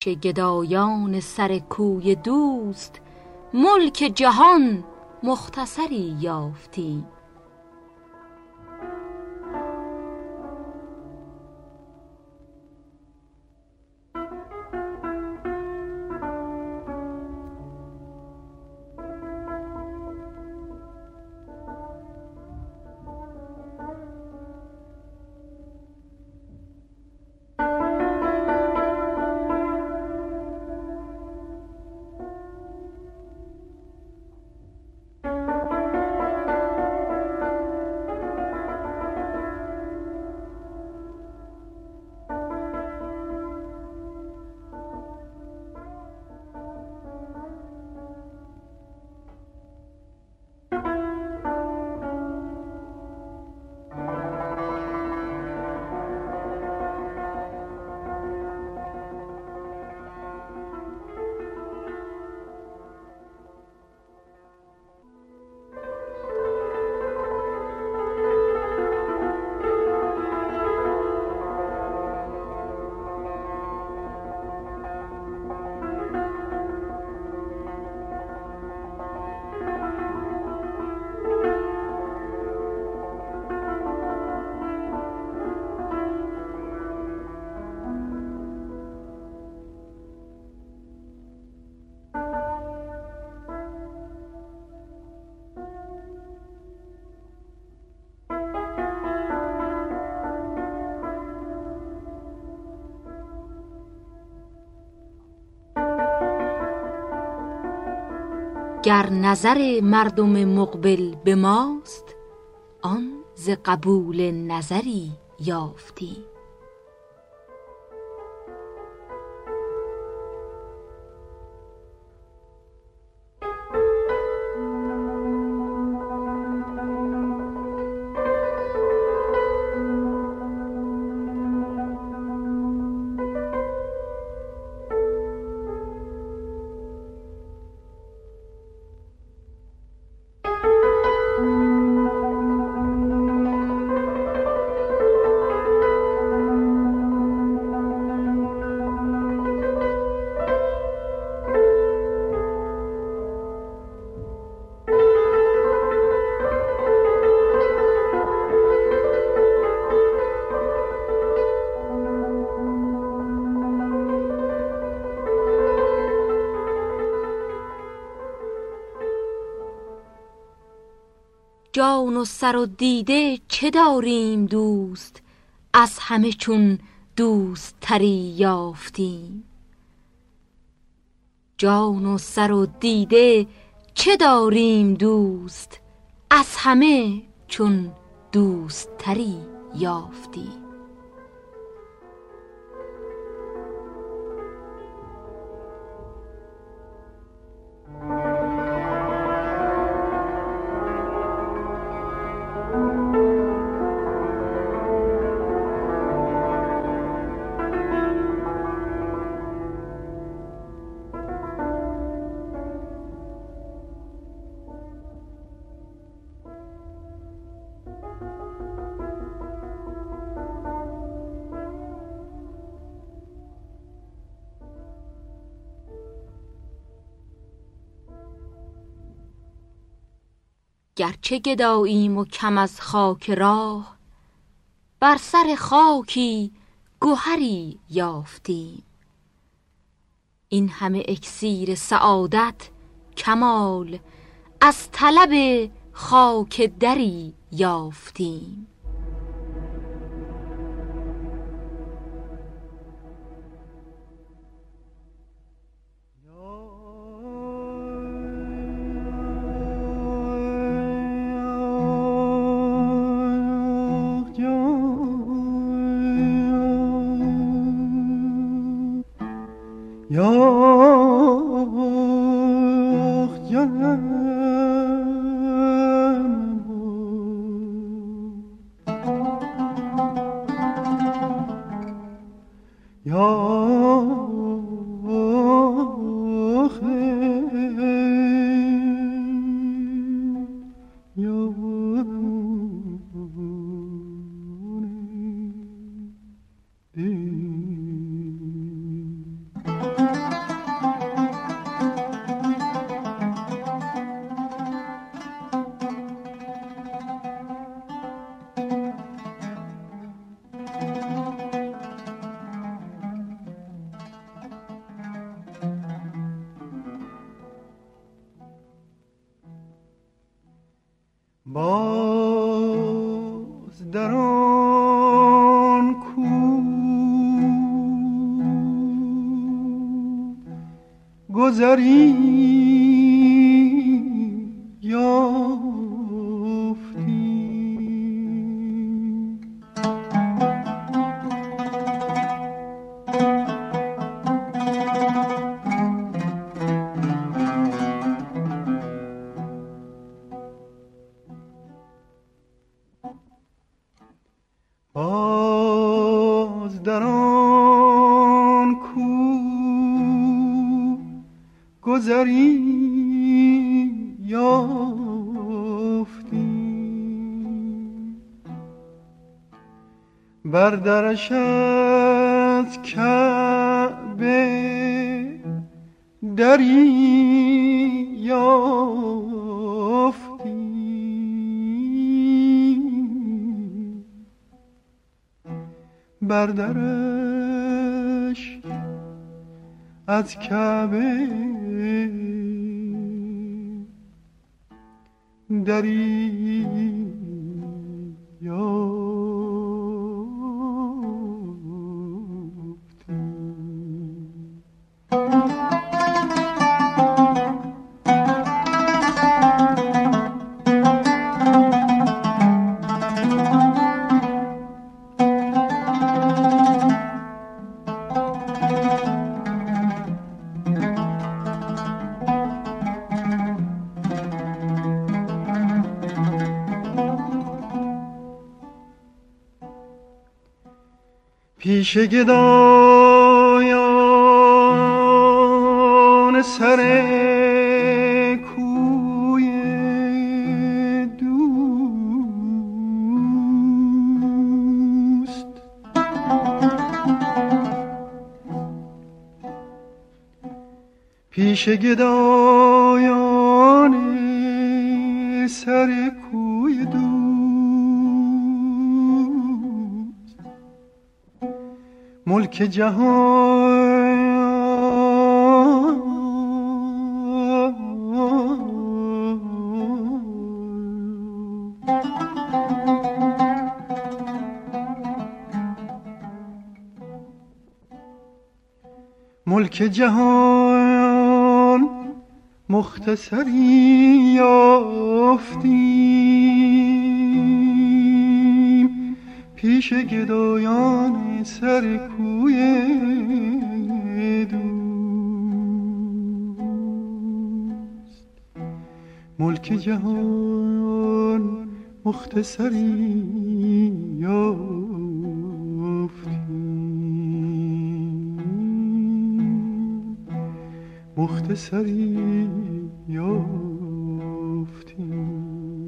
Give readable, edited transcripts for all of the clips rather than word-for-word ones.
که گدایان سر کوی دوست ملک جهان مختصری یافتی. گر نظر مردم مقبل به ماست، آن ز قبول نظری یافتی. جان و سر و دیده چه داریم دوست، از همه چون دوست تری یافتیم. جان و سر و دیده چه داریم دوست، از همه چون دوست تری یافتیم. گرچه گداییم و کم از خاک راه، بر سر خاکی گوهری یافتیم. این همه اکسیر سعادت کمال، از طلب خاک دری یافتیم. باز در آن کو گذری باز در آن کو گذری یافتی بر درش از کعبه دری یافتی بر درش از کعبه دری یافتی. پیش گدایان سر کوی دوست پیش گدایان سر کوی دوست ملک جهان ملک جهان مختصری یافتیم پیش گدایان سر کوی دوست ملک جهان مختصری یافتیم مختصری یافتیم.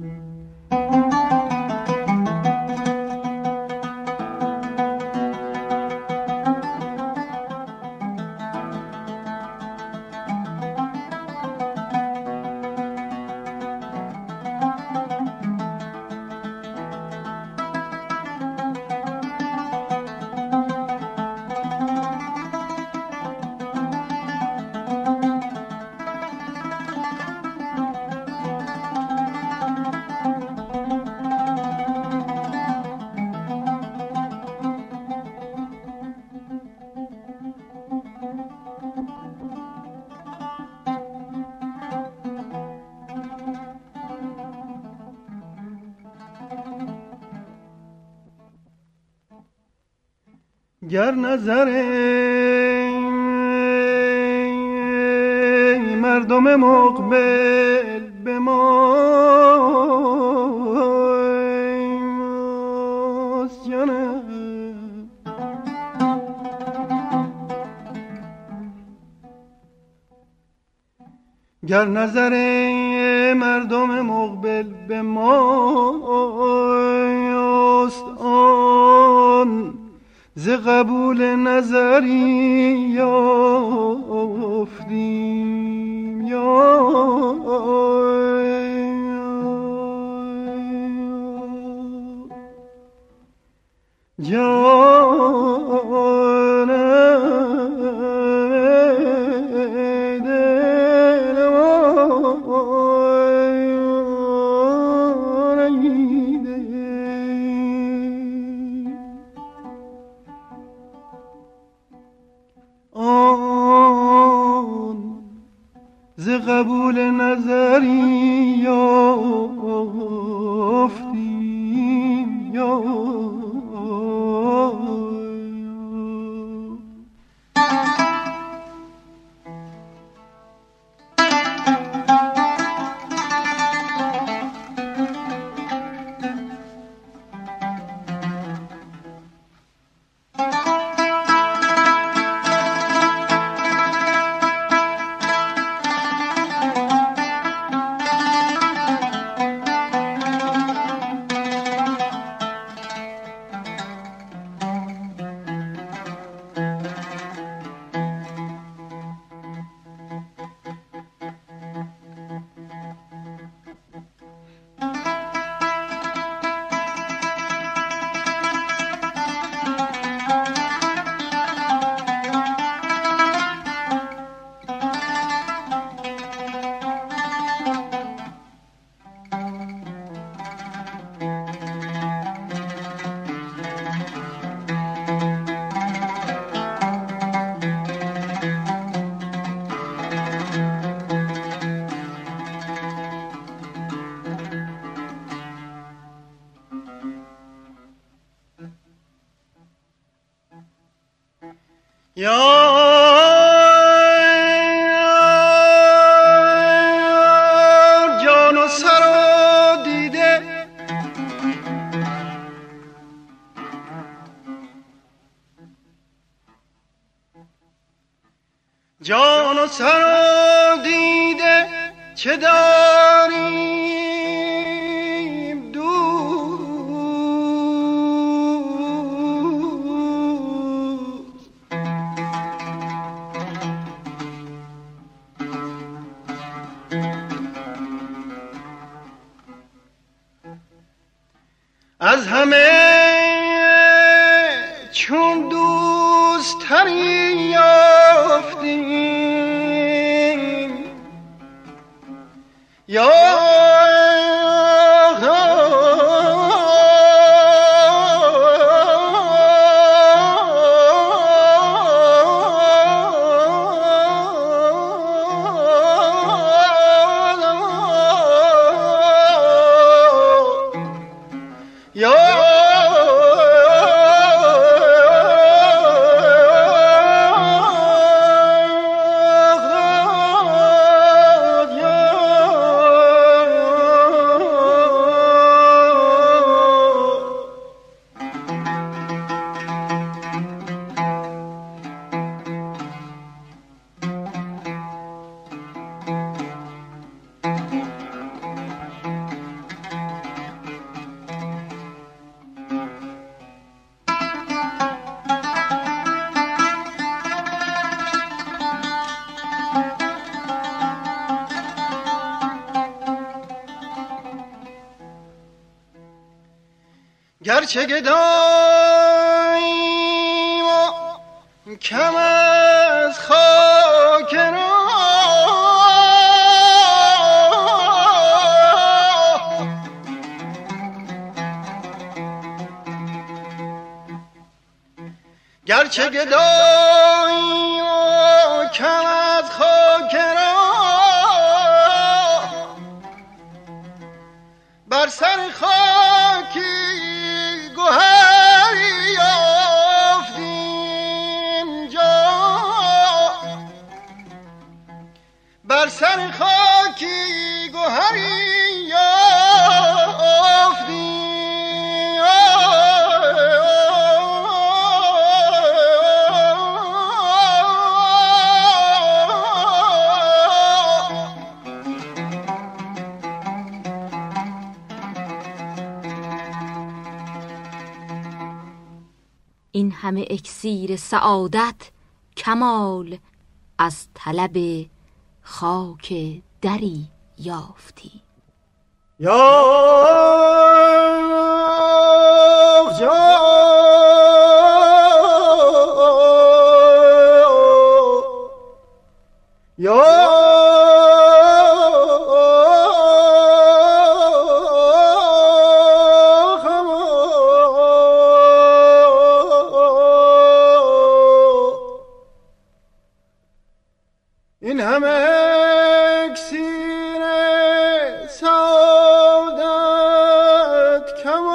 گر نظر مردم مقبل به ماست یا نه گر نظر مردم مقبل به ماست آن ز قبول نظری یافتیم ز قبول نظری یافتیم جان و سر و دیده جان و سر و دیده چه داریم دوست از همه چون دوست تری یافتیم یا گرچه گداییم و کم از خاک راه گرچه گداییم و کم از خاک راه بر سر خاکی گوهری یافتیم جا بر سر خاکی گوهری یافتیم این همه اکسیر سعادت کمال از طلب خاک دری یافتی این همه اکسیر سعادت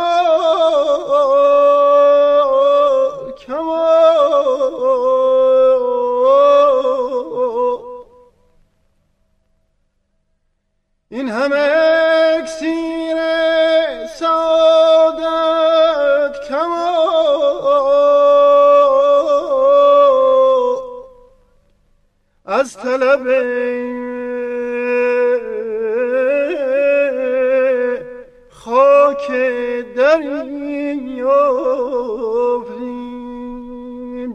این همه اکسیر سعادت از طلب خاک دریافتیم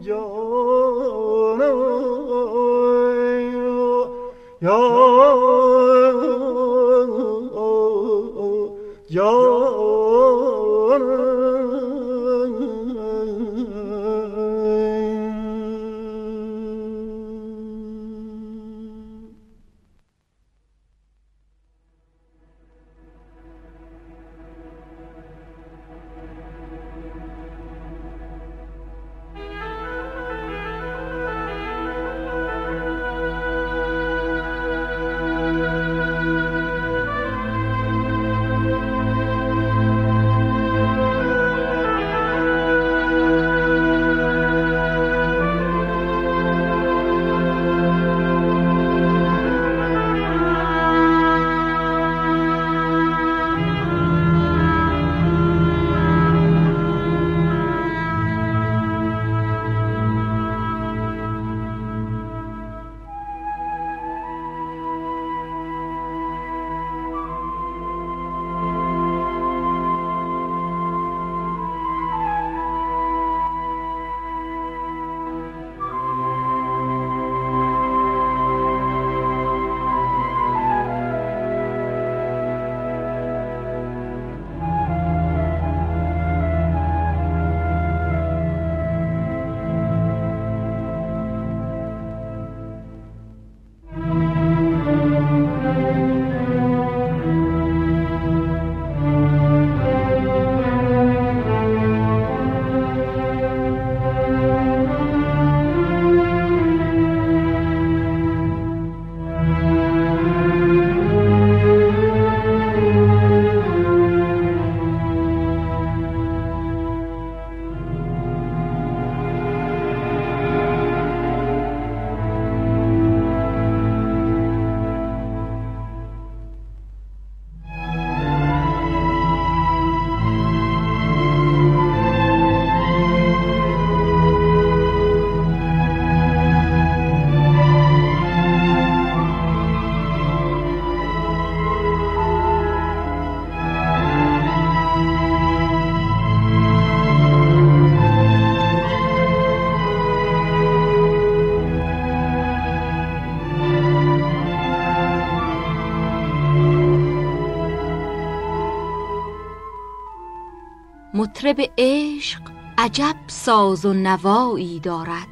مطرب عشق عجب ساز و نوایی دارد.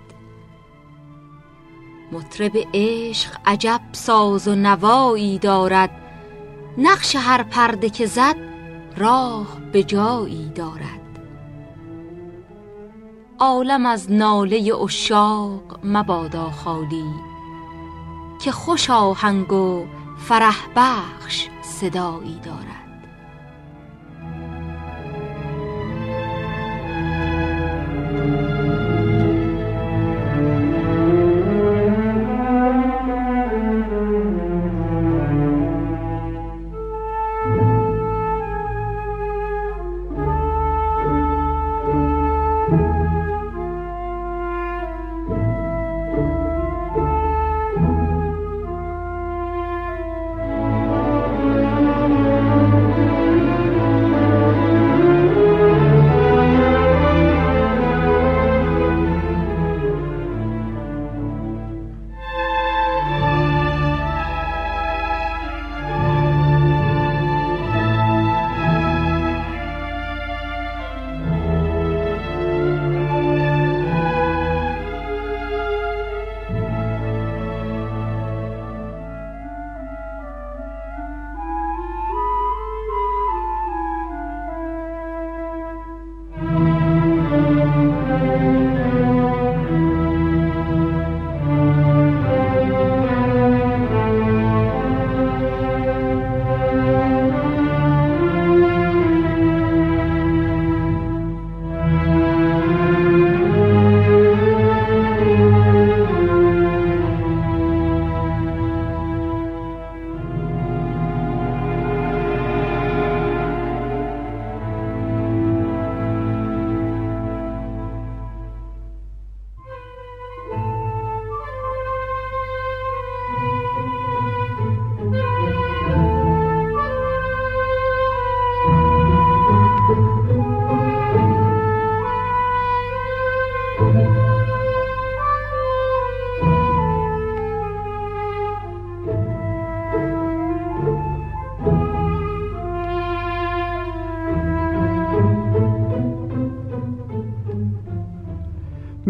مطرب عشق عجب ساز و نوایی دارد، نقش هر پرده که زد راه به جایی دارد. عالم از ناله عشاق مبادا خالی، که خوش آهنگ و فرح بخش صدایی دارد.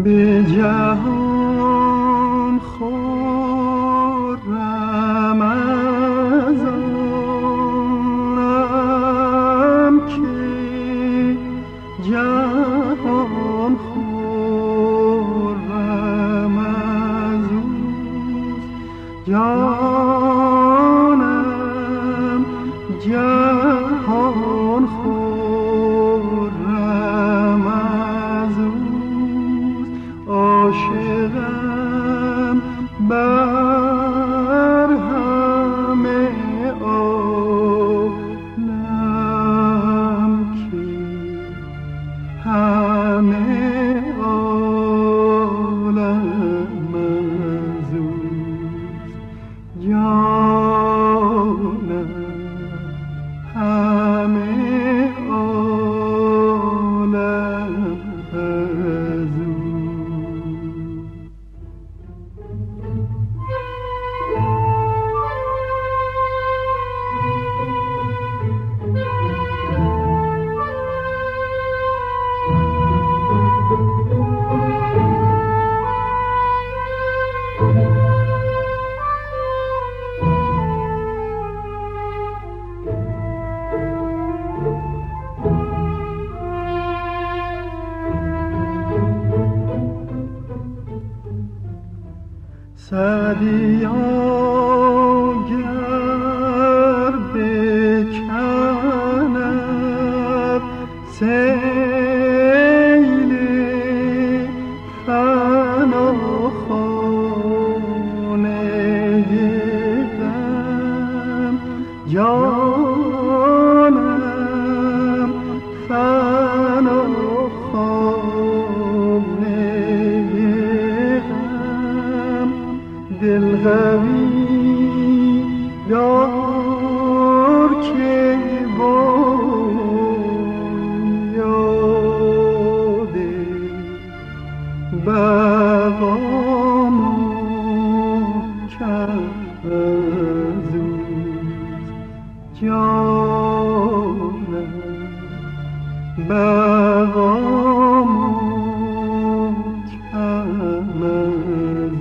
به جهان خورم از آنم که جهان خورم از اوست. جانم جهان خورم از اوست. عاشقم بر همه عالم که همه عالم از اوست. جانم همه عالم از اوست. سعدیا گر بکند سیل فناخانه غم، جانم فناخانه غم، دل قوی دار که یاد بقام کرد از اوست. جانم بقام کرد از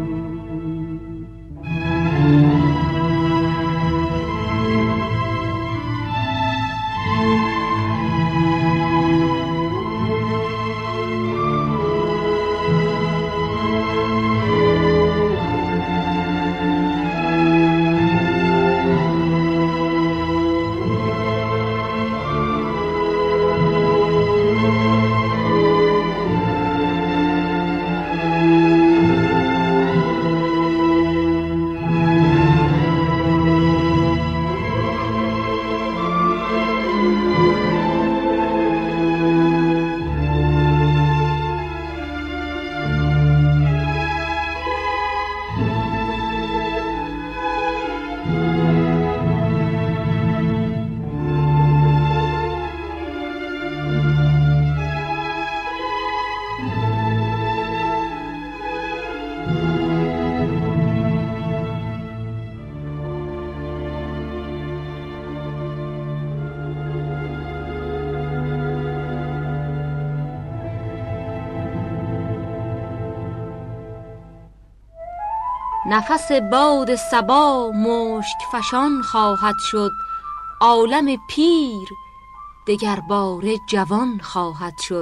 نفس باد صبا مشک فشان خواهد شد، عالم پیر دگر باره جوان خواهد شد.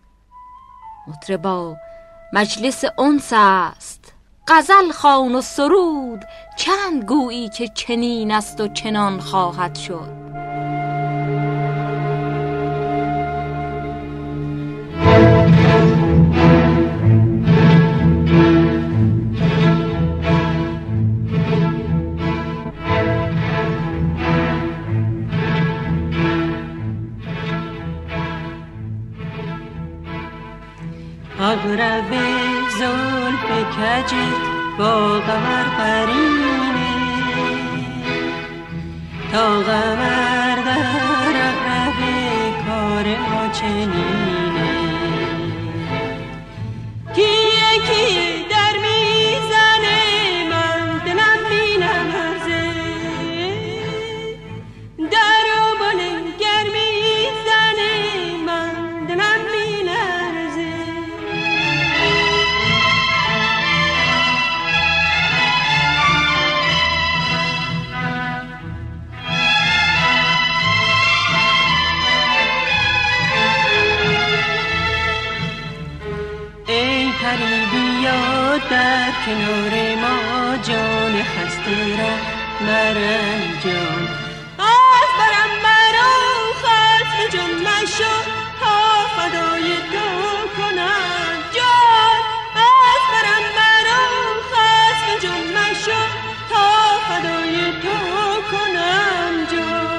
مطربا مجلس انس است، غزل خوان و سرود، چند گویی که چنین است و چنان خواهد شد. اغرب زلف کجت با قمر قرینه، تا قمر در اغرب کار ما چنینه. کی یکی در میزنه من دلم بی‌نمازه، در و بلند گر میزنه من دلم بی‌نرزه. کنار ما جان خسته را مرنجان. از برم مرا خسته جان مشو تا فدای تو کنم جان. از برم مرا خسته جان مشو تا فدای تو کنم جان.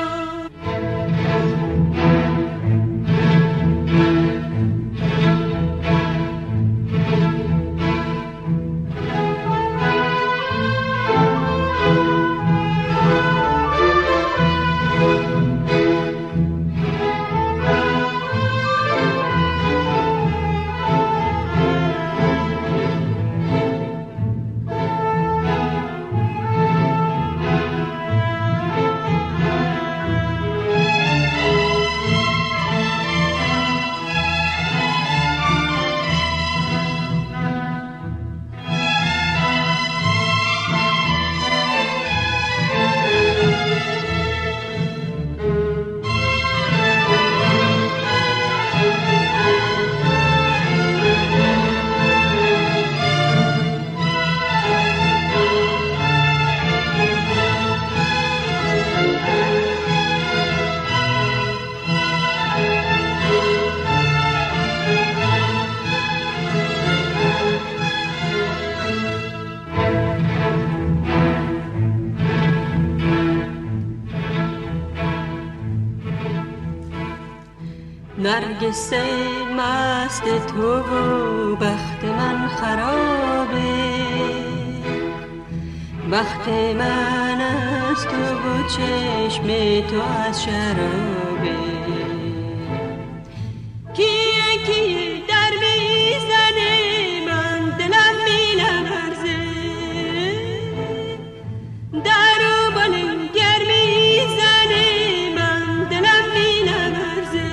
نرگس مست تو و بخت من خرابه، بخت من از تو و چشم تو از شرابه. کیه کیه در میزنه من دلم میلرزه، درو بلنگر میزنه من دلم میلرزه.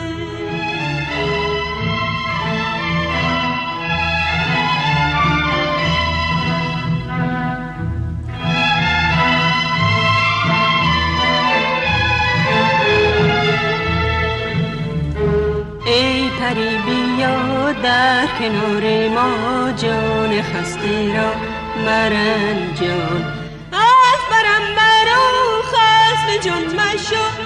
ای پری بیا در کنار ما جان خسته را مرنجان. از برم مرا خسته جان مشو